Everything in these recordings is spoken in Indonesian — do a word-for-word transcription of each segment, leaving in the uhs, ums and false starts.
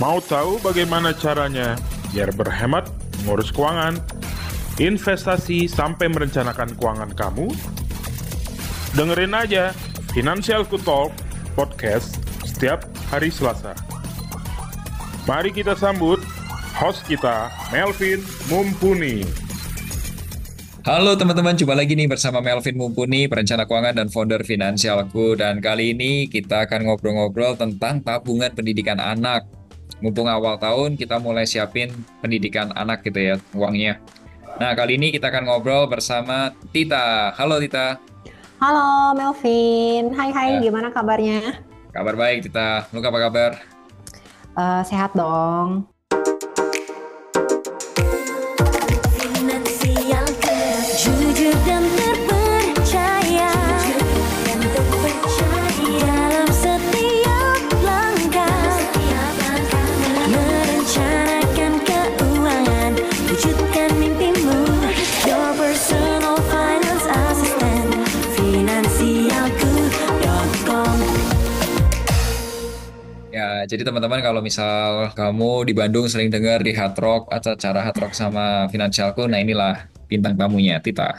Mau tahu bagaimana caranya biar berhemat, mengurus keuangan, investasi sampai merencanakan keuangan kamu? Dengerin aja Financialku Talk podcast setiap hari Selasa. Mari kita sambut host kita, Melvin Mumpuni. Halo teman-teman, jumpa lagi nih bersama Melvin Mumpuni, perencana keuangan dan founder Finansialku. Dan kali ini kita akan ngobrol-ngobrol tentang tabungan pendidikan anak. Mumpung awal tahun, kita mulai siapin pendidikan anak gitu ya, uangnya. Nah, kali ini kita akan ngobrol bersama Tita. Halo Tita. Halo Melvin, hai hai, Ya. Gimana kabarnya? Kabar baik Tita, lu apa kabar? Uh, sehat dong. Finansialku, jujur dan terpercaya, dan terpercaya dalam setiap langkah, merencanakan keuangan, wujudkan mimpimu. Your personal finance assistant, finansialku dot com. Ya, jadi teman-teman kalau misal kamu di Bandung sering dengar di Hard Rock atau acara Hard Rock sama Finansialku, nah inilah bintang tamunya Tita.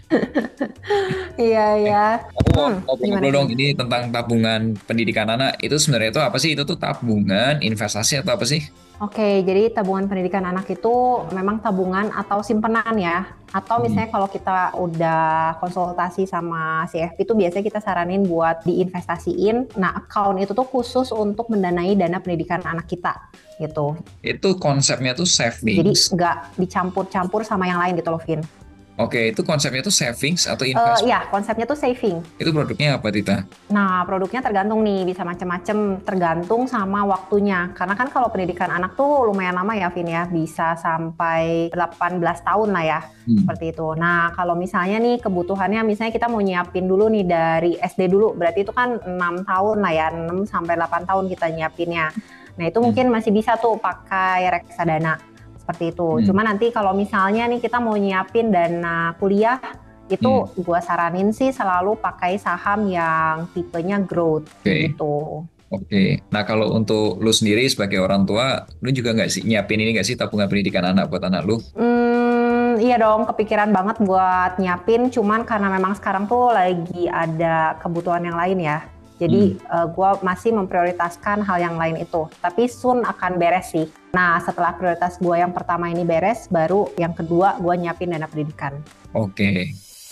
Iya ya. Aku mau Hmm, ngobrol gimana, dong, Vin? ini tentang tabungan pendidikan anak. Itu sebenarnya itu apa sih? Itu tuh tabungan, investasi atau apa sih? Oke, jadi tabungan pendidikan anak itu memang tabungan atau simpenan ya. Atau misalnya kalau kita udah konsultasi sama C F P itu biasanya kita saranin buat diinvestasiin. Nah, account itu tuh khusus untuk mendanai dana pendidikan anak kita gitu. Itu konsepnya tuh Jadi savings. nggak dicampur-campur sama yang lain gitu loh, Vin. Oke, itu konsepnya tuh savings atau Eh investment. ya, konsepnya tuh saving. Itu produknya apa, Tita? Nah, produknya tergantung nih, bisa macam-macam, tergantung sama waktunya. Karena kan kalau pendidikan anak tuh lumayan lama ya, Vin ya, bisa sampai delapan belas tahun lah ya, Hmm. seperti itu. Nah, kalau misalnya nih kebutuhannya, misalnya kita mau nyiapin dulu nih dari S D dulu, berarti itu kan enam tahun lah ya, enam sampai delapan tahun kita nyiapinnya. Nah, itu Hmm. mungkin masih bisa tuh pakai reksadana, seperti itu. Hmm. Cuma nanti kalau misalnya nih kita mau nyiapin dana kuliah, itu Hmm. gua saranin sih selalu pakai saham yang tipenya growth Oke. gitu. Oke. Nah, kalau untuk lu sendiri sebagai orang tua, lu juga nggak sih nyiapin ini nggak sih tabungan pendidikan anak buat anak lu? Hmm, iya dong, kepikiran banget buat nyiapin, cuman karena memang sekarang tuh lagi ada kebutuhan yang lain ya. Jadi eh, gua masih memprioritaskan hal yang lain itu. Tapi soon akan beres sih. Nah, setelah prioritas gua yang pertama ini beres, baru yang kedua gua nyiapin dana pendidikan. Oke.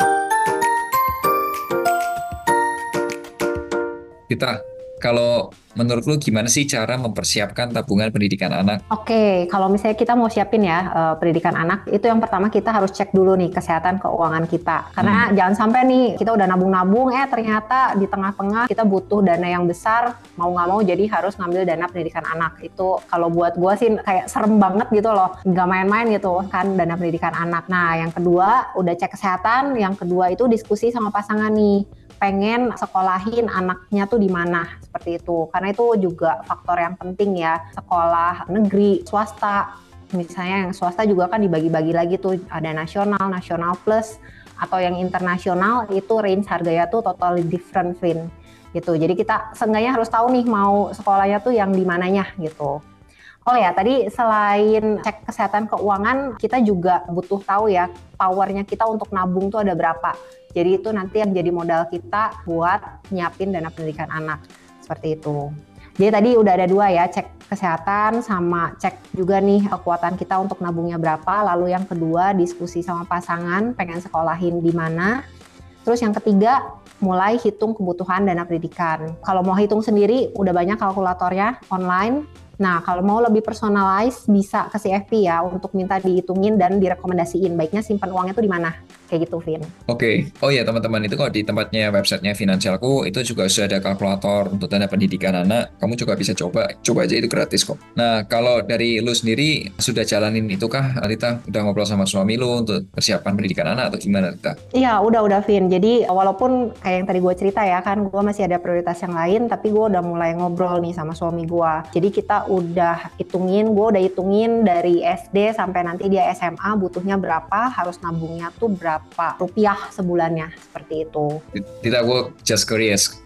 Kita, kalau menurut lu gimana sih cara mempersiapkan tabungan pendidikan anak? Oke, kalau misalnya kita mau siapin ya eh, pendidikan anak, itu yang pertama kita harus cek dulu nih kesehatan keuangan kita. Karena jangan sampai nih kita udah nabung-nabung, eh ternyata di tengah-tengah kita butuh dana yang besar, mau nggak mau jadi harus ngambil dana pendidikan anak. Itu kalau buat gua sih kayak serem banget gitu loh, nggak main-main gitu kan dana pendidikan anak. Nah, yang kedua udah cek kesehatan, yang kedua itu diskusi sama pasangan nih. Pengen sekolahin anaknya tuh di mana, seperti itu. Karena itu juga faktor yang penting ya, sekolah negeri, swasta. Misalnya yang swasta juga kan dibagi-bagi lagi tuh, ada nasional, nasional plus, atau yang internasional itu range harganya tuh totally different, Vin. Gitu. Jadi kita seenggaknya harus tahu nih mau sekolahnya tuh yang di mananya gitu. Oh ya, tadi selain cek kesehatan keuangan, kita juga butuh tahu ya powernya kita untuk nabung tuh ada berapa. Jadi itu nanti yang jadi modal kita buat nyiapin dana pendidikan anak. Seperti itu. Jadi tadi udah ada dua ya, cek kesehatan sama cek juga nih kekuatan kita untuk nabungnya berapa. Lalu yang kedua, diskusi sama pasangan, pengen sekolahin di mana. Terus yang ketiga, mulai hitung kebutuhan dana pendidikan. Kalau mau hitung sendiri, udah banyak kalkulatornya online. Nah, kalau mau lebih personalize, bisa ke C F P ya untuk minta dihitungin dan direkomendasiin. Baiknya simpan uangnya tuh di mana? Kayak gitu, Vin. Oke. Oh ya teman-teman, itu kalau di tempatnya websitenya Finansialku, itu juga sudah ada kalkulator untuk dana pendidikan anak. Kamu juga bisa coba. Coba aja, itu gratis kok. Nah, kalau dari lu sendiri, sudah jalanin itu kah, Alita? Udah ngobrol sama suami lu untuk persiapan pendidikan anak atau gimana, Alita? Iya, udah-udah, Vin. Jadi walaupun kayak yang tadi gue cerita ya, kan gue masih ada prioritas yang lain, tapi gue udah mulai ngobrol nih sama suami gue. Jadi kita udah hitungin, gue udah hitungin dari S D sampai nanti dia S M A butuhnya berapa, harus nabungnya tuh berapa rupiah sebulannya, seperti itu. Tidak, gue just curious.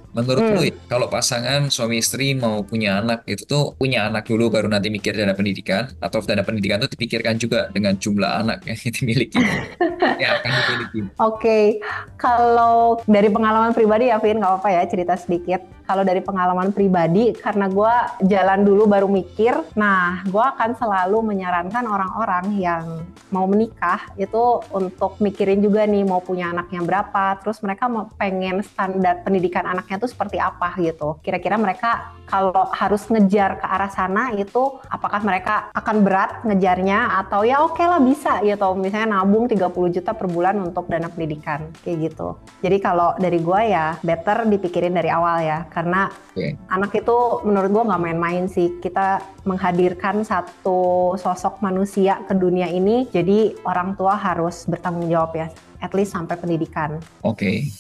menurut lu Hmm. ya, kalau pasangan suami istri mau punya anak itu tuh punya anak dulu baru nanti mikir dana pendidikan, atau dana pendidikan tuh dipikirkan juga dengan jumlah anak yang dimiliki, yang akan dimiliki. Oke, kalau dari pengalaman pribadi ya, Vin, nggak apa-apa ya cerita sedikit. Kalau dari pengalaman pribadi, karena gue jalan dulu baru mikir, nah gue akan selalu menyarankan orang-orang yang mau menikah itu untuk mikirin juga nih mau punya anaknya berapa, terus mereka mau pengen standar pendidikan anaknya tuh seperti apa gitu. Kira-kira mereka kalau harus ngejar ke arah sana itu apakah mereka akan berat ngejarnya atau ya oke lah bisa gitu. Misalnya nabung tiga puluh juta per bulan untuk dana pendidikan kayak gitu. Jadi kalau dari gue ya better dipikirin dari awal ya, karena Oke. anak itu menurut gue nggak main-main sih. Kita menghadirkan satu sosok manusia ke dunia ini, jadi orang tua harus bertanggung jawab ya, at least sampai pendidikan. Oke.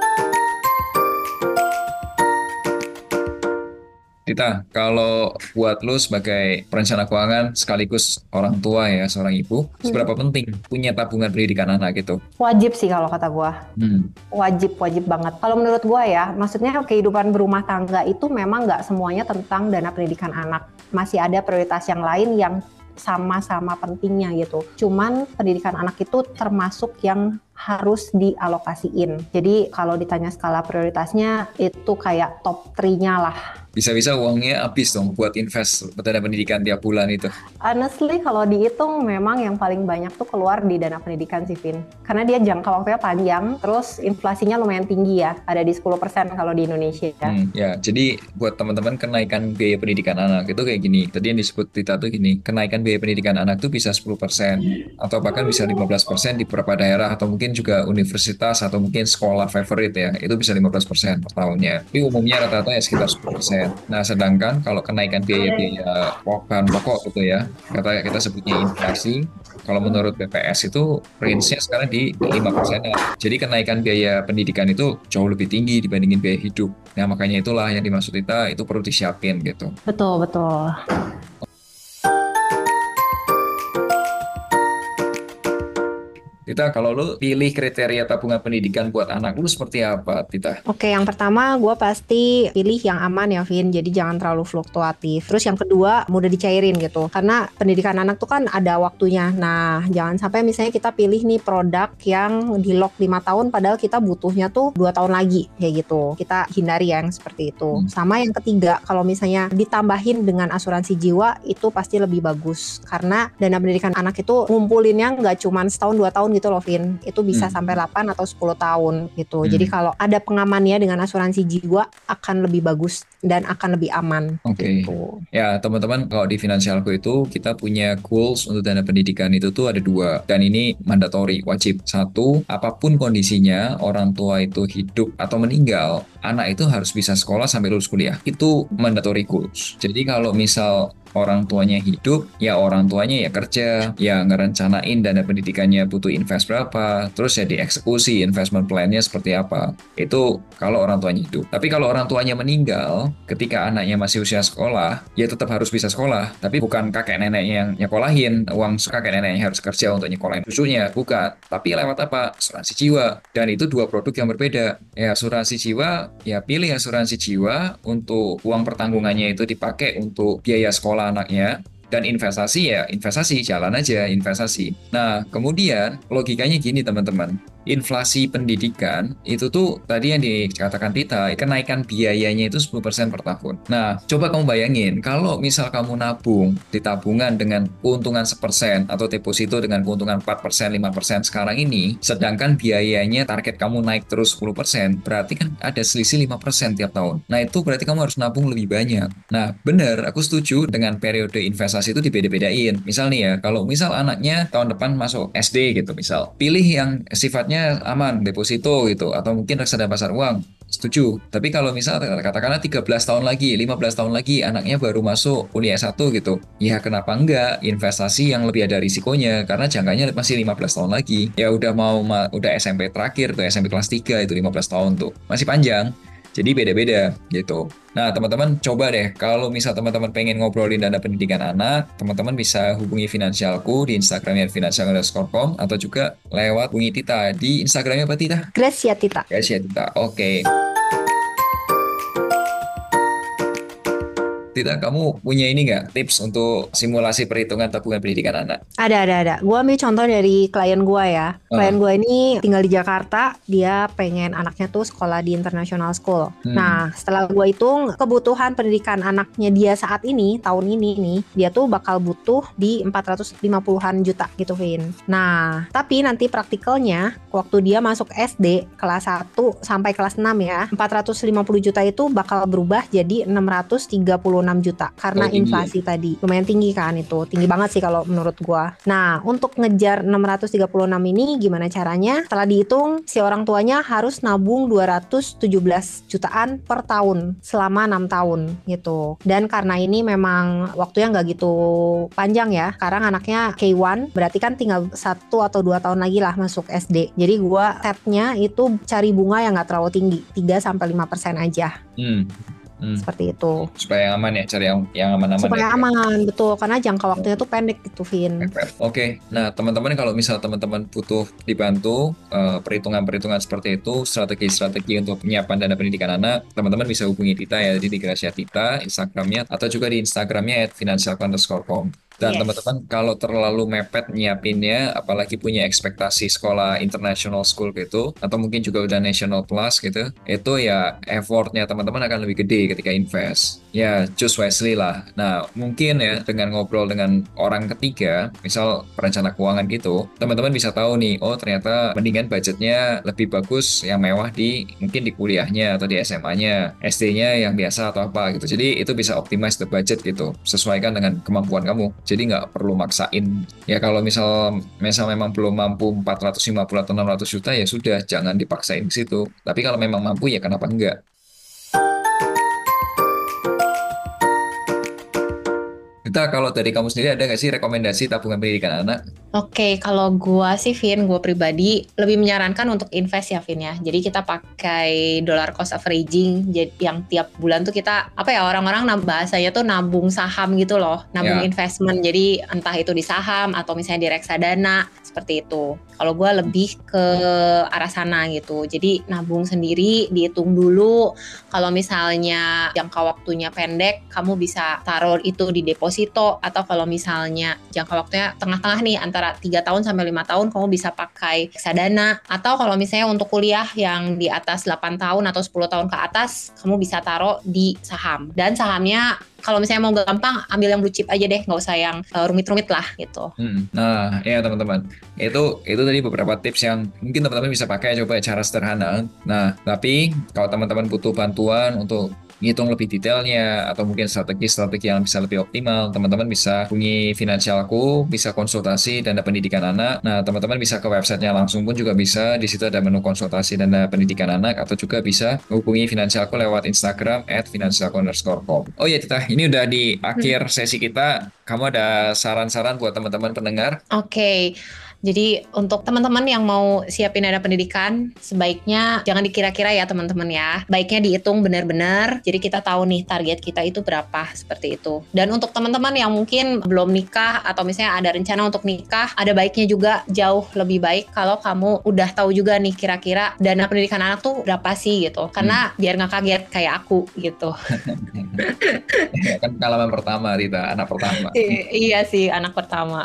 Tita, kalau buat lu sebagai perencana keuangan sekaligus orang tua ya, seorang ibu, seberapa penting punya tabungan pendidikan anak gitu? Wajib sih kalau kata gue. Hmm. Wajib, wajib banget. Kalau menurut gue ya, maksudnya kehidupan berumah tangga itu memang nggak semuanya tentang dana pendidikan anak. Masih ada prioritas yang lain yang sama-sama pentingnya gitu. Cuman pendidikan anak itu termasuk yang harus dialokasiin. Jadi kalau ditanya skala prioritasnya itu kayak top tiga-nya lah. Bisa-bisa uangnya habis dong buat invest dana pendidikan tiap bulan itu. Honestly kalau dihitung memang yang paling banyak tuh keluar di dana pendidikan sih, Vin. Karena dia jangka waktunya panjang, terus inflasinya lumayan tinggi ya, ada di sepuluh persen kalau di Indonesia. Hmm, ya, jadi buat teman-teman kenaikan biaya pendidikan anak itu kayak gini. Tadi yang disebut Tita tuh gini, kenaikan biaya pendidikan anak tuh bisa sepuluh persen atau bahkan bisa lima belas persen di beberapa daerah, atau mungkin juga universitas atau mungkin sekolah favorit ya, itu bisa lima belas persen per tahunnya. Tapi umumnya rata-rata ya sekitar sepuluh persen. Nah, sedangkan kalau kenaikan biaya-biaya bahan pokok gitu ya, kata kita sebutnya inflasi, kalau menurut B P S itu range-nya sekarang di lima persen. Jadi kenaikan biaya pendidikan itu jauh lebih tinggi dibandingin biaya hidup. Nah, makanya itulah yang dimaksud kita itu perlu disiapin gitu. Betul, betul. Tita, kalau lu pilih kriteria tabungan pendidikan buat anak lu seperti apa, Tita? Oke, yang pertama gue pasti pilih yang aman ya, Vin. Jadi jangan terlalu fluktuatif. Terus yang kedua, mudah dicairin gitu. Karena pendidikan anak tuh kan ada waktunya. Nah, jangan sampai misalnya kita pilih nih produk yang di lock lima tahun padahal kita butuhnya tuh dua tahun lagi. Kayak gitu. Kita hindari ya yang seperti itu. Hmm. Sama yang ketiga, kalau misalnya ditambahin dengan asuransi jiwa, itu pasti lebih bagus. Karena dana pendidikan anak itu ngumpulinnya nggak cuma setahun dua tahun gitu loh, Vin. Itu bisa Hmm. sampai delapan atau sepuluh tahun gitu. Hmm. Jadi kalau ada pengamannya dengan asuransi jiwa akan lebih bagus dan akan lebih aman. Oke. Gitu. Ya, teman-teman, kalau di Finansialku itu kita punya goals untuk dana pendidikan itu tuh ada dua. Dan ini mandatory, wajib. Satu, apapun kondisinya, orang tua itu hidup atau meninggal, anak itu harus bisa sekolah sampai lulus kuliah. Itu mandatory goals. Jadi kalau misal orang tuanya hidup, ya orang tuanya ya kerja, ya ngerencanain dana pendidikannya butuh invest berapa, terus ya dieksekusi investment plan-nya seperti apa. Itu kalau orang tuanya hidup. Tapi kalau orang tuanya meninggal, ketika anaknya masih usia sekolah, ya tetap harus bisa sekolah. Tapi bukan kakek neneknya yang nyekolahin, uang kakek neneknya harus kerja untuk nyekolahin cucunya, bukan. Tapi lewat apa? Asuransi jiwa. Dan itu dua produk yang berbeda. Ya, asuransi jiwa, ya pilih asuransi jiwa untuk uang pertanggungannya itu dipakai untuk biaya sekolah anaknya. Dan investasi ya investasi, jalan aja investasi. Nah, kemudian logikanya gini teman-teman. Inflasi pendidikan itu tuh tadi yang dikatakan Tita, kenaikan biayanya itu sepuluh persen per tahun. Nah, coba kamu bayangin kalau misal kamu nabung di tabungan dengan keuntungan sepersen atau deposito dengan keuntungan empat persen, lima persen sekarang ini, sedangkan biayanya target kamu naik terus sepuluh persen, berarti kan ada selisih lima persen tiap tahun. Nah, itu berarti kamu harus nabung lebih banyak. Nah, benar, aku setuju dengan periode investasi itu dibeda-bedain. Misal nih ya, kalau misal anaknya tahun depan masuk S D gitu misal, pilih yang sifatnya aman, deposito gitu, atau mungkin reksadana pasar uang, setuju. Tapi kalau misal katakanlah tiga belas tahun lagi, lima belas tahun lagi anaknya baru masuk kuliah S satu gitu, ya kenapa enggak investasi yang lebih ada risikonya, karena jangkanya masih lima belas tahun lagi. Ya udah mau ma- udah S M P terakhir tuh, S M P kelas tiga itu lima belas tahun tuh, masih panjang. Jadi beda-beda gitu. Nah, teman-teman coba deh kalau misal teman-teman pengen ngobrolin dana pendidikan anak, teman-teman bisa hubungi Finansialku di Instagramnya finansial underscore com atau juga lewat hubungi Tita di Instagramnya apa Tita? Gracia Tita. Ya sih Tita. Oke. Tita, kamu punya ini nggak tips untuk simulasi perhitungan tabungan pendidikan anak? Ada, ada, ada. Gue ambil contoh dari klien gue ya. Klien Ah. gue ini tinggal di Jakarta, dia pengen anaknya tuh sekolah di international school. Hmm. Nah, setelah gue hitung kebutuhan pendidikan anaknya dia saat ini, tahun ini nih, dia tuh bakal butuh di empat ratus lima puluhan juta gitu, Vin. Nah, tapi nanti praktikalnya, waktu dia masuk S D kelas satu sampai kelas enam ya, empat ratus lima puluh juta itu bakal berubah jadi enam ratus tiga puluh enam juta karena Oh, tinggi ya? inflasi tadi. Lumayan tinggi kan itu, tinggi banget sih kalau menurut gua. Nah, untuk ngejar enam ratus tiga puluh enam ini gimana caranya? Setelah dihitung, si orang tuanya harus nabung dua ratus tujuh belas jutaan per tahun selama enam tahun gitu. Dan karena ini memang waktunya nggak gitu panjang ya. Sekarang anaknya K satu, berarti kan tinggal satu atau dua tahun lagi lah masuk S D. Jadi gua setnya itu cari bunga yang nggak terlalu tinggi, tiga sampai lima persen aja. Hmm. Hmm. Seperti itu. Supaya yang aman ya, cari yang yang aman-aman Supaya ya. aman, betul. Karena jangka waktunya tuh pendek gitu, Vin. Oke, nah teman-teman kalau misal teman-teman butuh dibantu eh, perhitungan-perhitungan seperti itu, strategi-strategi untuk penyiapan dana pendidikan anak, teman-teman bisa hubungi Tita ya, jadi di Gracia Tita, Instagramnya, atau juga di Instagramnya at financial underscore com. Dan Yes. teman-teman kalau terlalu mepet nyiapinnya, apalagi punya ekspektasi sekolah international school gitu, atau mungkin juga udah national plus gitu, itu ya effortnya teman-teman akan lebih gede ketika invest. Ya, choose wisely lah. Nah, mungkin ya dengan ngobrol dengan orang ketiga, misal perencana keuangan gitu, teman-teman bisa tahu nih, oh ternyata mendingan budgetnya lebih bagus yang mewah di mungkin di kuliahnya atau di S M A-nya, S D-nya yang biasa atau apa gitu. Jadi itu bisa optimize the budget gitu, sesuaikan dengan kemampuan kamu. Jadi nggak perlu maksain. Ya kalau misal misal memang belum mampu empat ratus lima puluh atau enam ratus juta ya sudah, jangan dipaksain ke situ. Tapi kalau memang mampu ya kenapa enggak? Kita kalau dari kamu sendiri ada nggak sih rekomendasi tabungan pendidikan anak? Oke, kalau gua sih Vin, gua pribadi lebih menyarankan untuk invest ya Vin ya. Jadi kita pakai dollar cost averaging, jadi yang tiap bulan tuh kita apa ya orang-orang nab- bahasanya tuh nabung saham gitu loh, nabung Ya. investment. Jadi entah itu di saham atau misalnya di reksadana seperti itu. Kalau gua lebih ke arah sana gitu. Jadi nabung sendiri, dihitung dulu. Kalau misalnya jangka waktunya pendek, kamu bisa taruh itu di deposito, atau kalau misalnya jangka waktunya tengah-tengah nih antara tiga tahun sampai lima tahun, kamu bisa pakai reksadana. Atau kalau misalnya untuk kuliah yang di atas delapan tahun atau sepuluh tahun ke atas, kamu bisa taruh di saham. Dan sahamnya kalau misalnya mau gampang, ambil yang blue chip aja deh, nggak usah yang uh, rumit-rumit lah gitu. Hmm. Nah, ya teman-teman, itu itu tadi beberapa tips yang mungkin teman-teman bisa pakai, coba cara sederhana. Nah, tapi kalau teman-teman butuh bantuan untuk ngitung lebih detailnya atau mungkin strategi-strategi yang bisa lebih optimal, teman-teman bisa hubungi Finansialku, bisa konsultasi dana pendidikan anak. Nah, teman-teman bisa ke websitenya langsung pun juga bisa. Di situ ada menu konsultasi dana pendidikan anak, atau juga bisa hubungi Finansialku lewat Instagram at financialku underscore com. Oh iya Tita, ini udah di akhir sesi kita. Kamu ada saran-saran buat teman-teman pendengar? Oke, jadi untuk teman-teman yang mau siapin dana pendidikan, sebaiknya jangan dikira-kira ya teman-teman ya. Baiknya dihitung benar-benar, jadi kita tahu nih target kita itu berapa, seperti itu. Dan untuk teman-teman yang mungkin belum nikah atau misalnya ada rencana untuk nikah, ada baiknya juga jauh lebih baik kalau kamu udah tahu juga nih kira-kira dana pendidikan anak tuh berapa sih gitu. Karena biar nggak kaget kayak aku gitu. Ya, kan pengalaman pertama Tita, anak pertama. I- iya sih, anak pertama.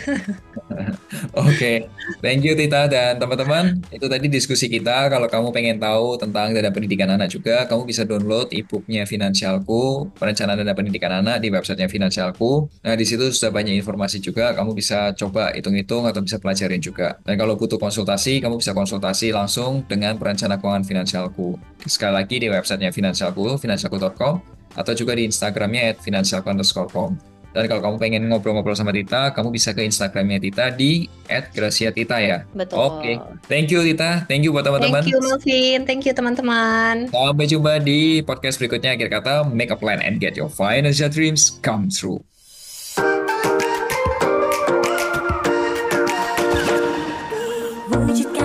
Oke, thank you Tita dan teman-teman. Itu tadi diskusi kita. Kalau kamu pengen tahu tentang dana pendidikan anak juga, kamu bisa download e-booknya Finansialku, perencanaan dana pendidikan anak di websitenya Finansialku. Nah, di situ sudah banyak informasi juga. Kamu bisa coba hitung-hitung atau bisa pelajarin juga. Dan kalau butuh konsultasi, kamu bisa konsultasi langsung dengan perencana keuangan Finansialku. Sekali lagi di websitenya Finansialku, financialku dot com, atau juga di Instagramnya at financialku underscore com. Dan kalau kamu pengen ngobrol-ngobrol sama Tita, kamu bisa ke Instagramnya Tita di at gracia tita ya. Betul. Oke, thank you Tita, thank you buat teman-teman. Thank you Melvin, thank you teman-teman. Sampai jumpa di podcast berikutnya. Akhir kata, make a plan and get your financial dreams come true. Wujudkan